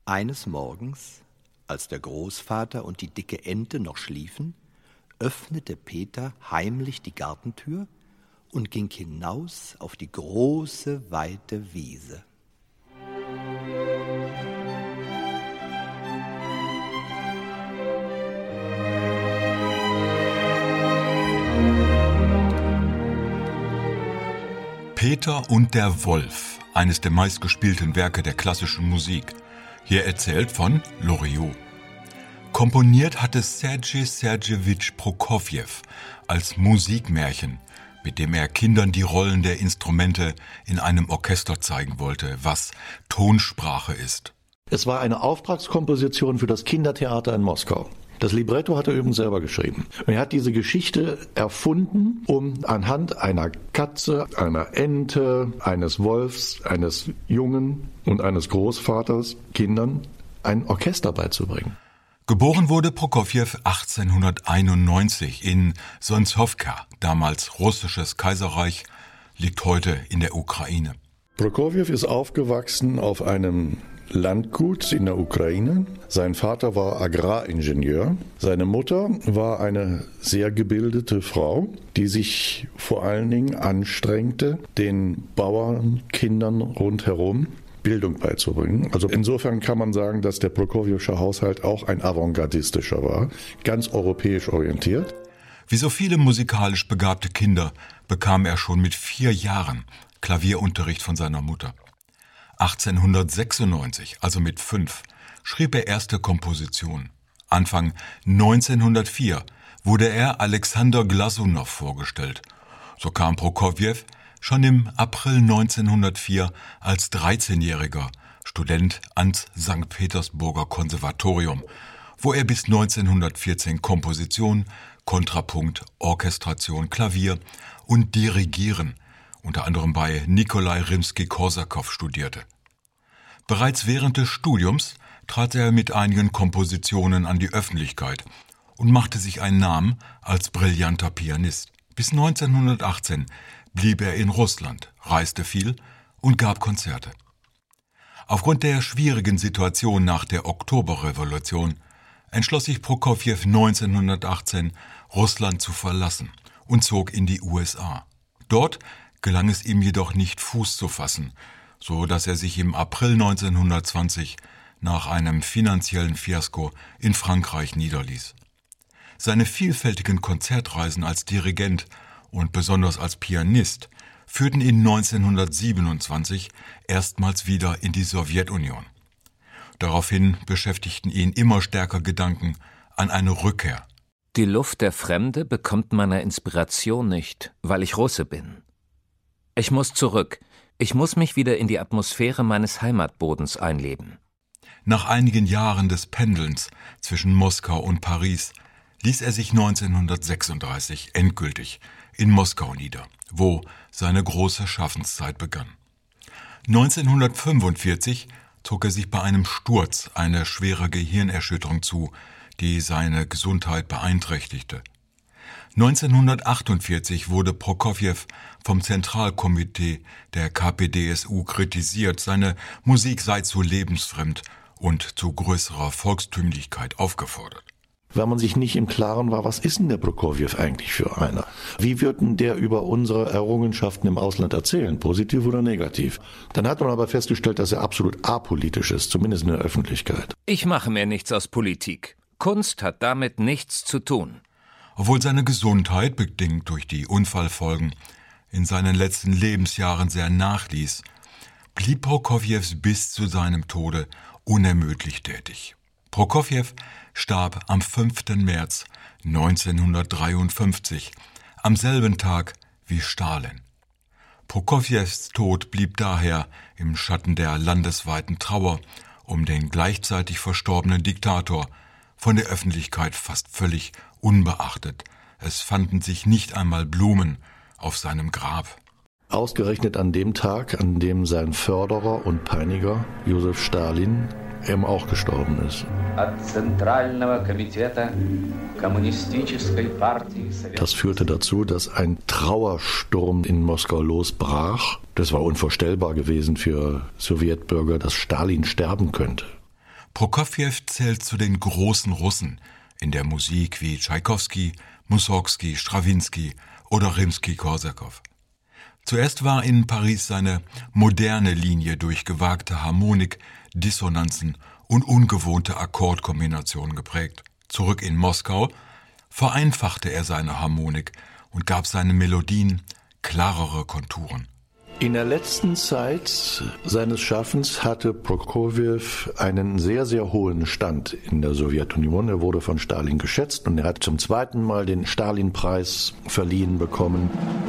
Eines Morgens, als der Großvater und die dicke Ente noch schliefen, öffnete Peter heimlich die Gartentür und ging hinaus auf die große, weite Wiese. Peter und der Wolf, eines der meistgespielten Werke der klassischen Musik, hier erzählt von Loriot. Komponiert hatte Sergei Sergejewitsch Prokofjew als Musikmärchen, mit dem er Kindern die Rollen der Instrumente in einem Orchester zeigen wollte, was Tonsprache ist. Es war eine Auftragskomposition für das Kindertheater in Moskau. Das Libretto hat er übrigens selber geschrieben. Und er hat diese Geschichte erfunden, um anhand einer Katze, einer Ente, eines Wolfs, eines Jungen und eines Großvaters Kindern ein Orchester beizubringen. Geboren wurde Prokofjew 1891 in Sonzowka, damals russisches Kaiserreich, liegt heute in der Ukraine. Prokofjew ist aufgewachsen auf einem Landgut in der Ukraine. Sein Vater war Agraringenieur. Seine Mutter war eine sehr gebildete Frau, die sich vor allen Dingen anstrengte, den Bauernkindern rundherum Bildung beizubringen. Also insofern kann man sagen, dass der Prokofjewsche Haushalt auch ein avantgardistischer war, ganz europäisch orientiert. Wie so viele musikalisch begabte Kinder bekam er schon mit 4 Jahren Klavierunterricht von seiner Mutter. 1896, also mit 5, schrieb er erste Kompositionen. Anfang 1904 wurde er Alexander Glasunow vorgestellt. So kam Prokofjew schon im April 1904 als 13-jähriger Student ans St. Petersburger Konservatorium, wo er bis 1914 Komposition, Kontrapunkt, Orchestration, Klavier und Dirigieren, unter anderem bei Nikolai Rimski-Korsakow, studierte. Bereits während des Studiums trat er mit einigen Kompositionen an die Öffentlichkeit und machte sich einen Namen als brillanter Pianist. Bis 1918 blieb er in Russland, reiste viel und gab Konzerte. Aufgrund der schwierigen Situation nach der Oktoberrevolution entschloss sich Prokofjew 1918, Russland zu verlassen und zog in die USA. Dort gelang es ihm jedoch nicht, Fuß zu fassen, so dass er sich im April 1920 nach einem finanziellen Fiasko in Frankreich niederließ. Seine vielfältigen Konzertreisen als Dirigent und besonders als Pianist führten ihn 1927 erstmals wieder in die Sowjetunion. Daraufhin beschäftigten ihn immer stärker Gedanken an eine Rückkehr. Die Luft der Fremde bekommt meiner Inspiration nicht, weil ich Russe bin. Ich muss zurück. Ich muss mich wieder in die Atmosphäre meines Heimatbodens einleben. Nach einigen Jahren des Pendelns zwischen Moskau und Paris ließ er sich 1936 endgültig in Moskau nieder, wo seine große Schaffenszeit begann. 1945 zog er sich bei einem Sturz eine schwere Gehirnerschütterung zu, die seine Gesundheit beeinträchtigte. 1948 wurde Prokofjew vom Zentralkomitee der KPdSU kritisiert, seine Musik sei zu lebensfremd und zu größerer Volkstümlichkeit aufgefordert. Weil man sich nicht im Klaren war, was ist denn der Prokofjew eigentlich für einer? Wie wird denn der über unsere Errungenschaften im Ausland erzählen, positiv oder negativ? Dann hat man aber festgestellt, dass er absolut apolitisch ist, zumindest in der Öffentlichkeit. Ich mache mir nichts aus Politik. Kunst hat damit nichts zu tun. Obwohl seine Gesundheit, bedingt durch die Unfallfolgen, in seinen letzten Lebensjahren sehr nachließ, blieb Prokofjew bis zu seinem Tode unermüdlich tätig. Prokofjew starb am 5. März 1953, am selben Tag wie Stalin. Prokofjews Tod blieb daher im Schatten der landesweiten Trauer um den gleichzeitig verstorbenen Diktator von der Öffentlichkeit fast völlig unbeachtet. Es fanden sich nicht einmal Blumen auf seinem Grab. Ausgerechnet an dem Tag, an dem sein Förderer und Peiniger Josef Stalin eben auch gestorben ist. Das führte dazu, dass ein Trauersturm in Moskau losbrach. Das war unvorstellbar gewesen für Sowjetbürger, dass Stalin sterben könnte. Prokofjew zählt zu den großen Russen in der Musik wie Tschaikowski, Mussorgsky, Strawinski oder Rimski-Korsakow. Zuerst war in Paris seine moderne Linie durch gewagte Harmonik, Dissonanzen und ungewohnte Akkordkombinationen geprägt. Zurück in Moskau vereinfachte er seine Harmonik und gab seinen Melodien klarere Konturen. In der letzten Zeit seines Schaffens hatte Prokofjew einen sehr, sehr hohen Stand in der Sowjetunion. Er wurde von Stalin geschätzt und er hat zum zweiten Mal den Stalin-Preis verliehen bekommen.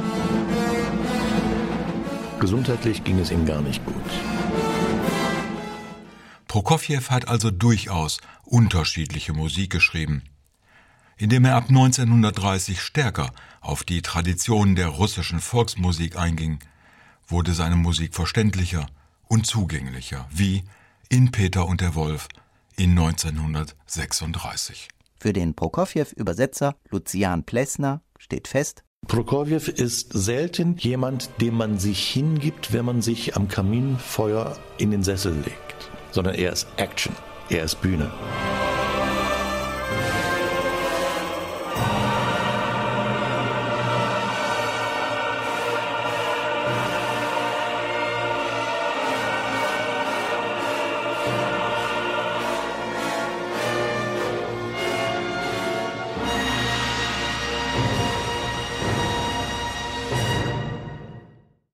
Gesundheitlich ging es ihm gar nicht gut. Prokofjew hat also durchaus unterschiedliche Musik geschrieben. Indem er ab 1930 stärker auf die Traditionen der russischen Volksmusik einging, wurde seine Musik verständlicher und zugänglicher, wie in Peter und der Wolf in 1936. Für den Prokofjew-Übersetzer Lucian Plessner steht fest: Prokofjew ist selten jemand, dem man sich hingibt, wenn man sich am Kaminfeuer in den Sessel legt, sondern er ist Action, er ist Bühne.